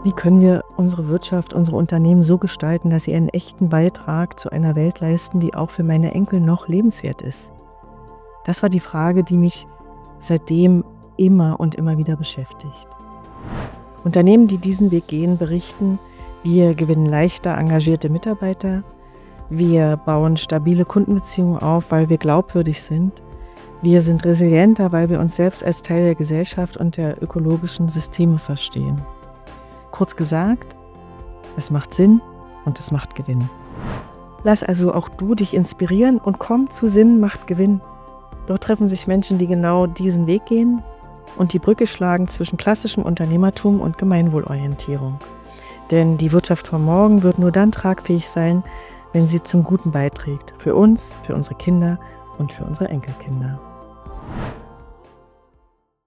Wie können wir unsere Wirtschaft, unsere Unternehmen so gestalten, dass sie einen echten Beitrag zu einer Welt leisten, die auch für meine Enkel noch lebenswert ist? Das war die Frage, die mich seitdem immer und immer wieder beschäftigt. Unternehmen, die diesen Weg gehen, berichten, wir gewinnen leichter engagierte Mitarbeiter, wir bauen stabile Kundenbeziehungen auf, weil wir glaubwürdig sind, wir sind resilienter, weil wir uns selbst als Teil der Gesellschaft und der ökologischen Systeme verstehen. Kurz gesagt, es macht Sinn und es macht Gewinn. Lass also auch du dich inspirieren und komm zu Sinn macht Gewinn. Dort treffen sich Menschen, die genau diesen Weg gehen und die Brücke schlagen zwischen klassischem Unternehmertum und Gemeinwohlorientierung. Denn die Wirtschaft von morgen wird nur dann tragfähig sein, wenn sie zum Guten beiträgt. Für uns, für unsere Kinder und für unsere Enkelkinder.